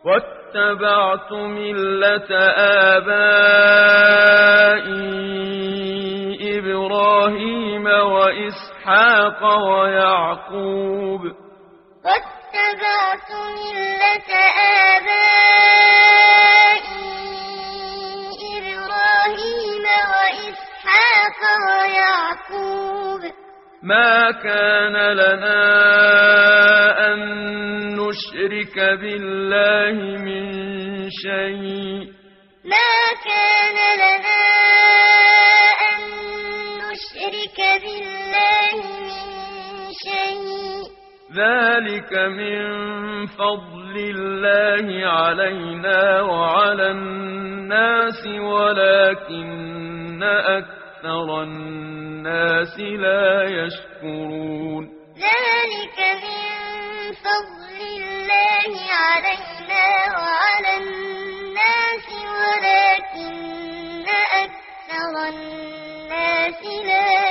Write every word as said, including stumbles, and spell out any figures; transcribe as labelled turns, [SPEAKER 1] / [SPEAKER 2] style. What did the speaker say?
[SPEAKER 1] واتبعت ملة آبائي إبراهيم وإسحاق ويعقوب
[SPEAKER 2] واتبعت ملة آبائي إبراهيم وإسحاق ويعقوب
[SPEAKER 1] ما كان لنا أن نشرك بالله من شيء
[SPEAKER 2] ما كان لنا أن نشرك بالله من شيء
[SPEAKER 1] ذلك من فضل الله علينا وعلى الناس ولكن أكثر الناس لا يشكرون
[SPEAKER 2] ذلك من فضل الله علينا وعلى الناس ولكن أكثر الناس لا